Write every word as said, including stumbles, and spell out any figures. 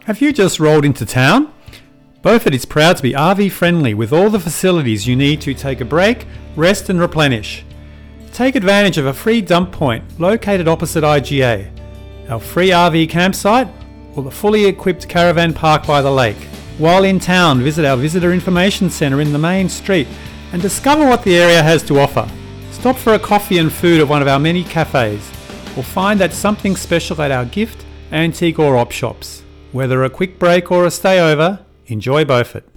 Have you just rolled into town? Beaufort is proud to be R V friendly with all the facilities you need to take a break, rest and replenish. Take advantage of a free dump point located opposite I G A, our free R V campsite, or the fully equipped caravan park by the lake. While in town, visit our Visitor Information Centre in the main street and discover what the area has to offer. Stop for a coffee and food at one of our many cafes, or find that something special at our gift, antique or op shops. Whether a quick break or a stay over, enjoy Beaufort.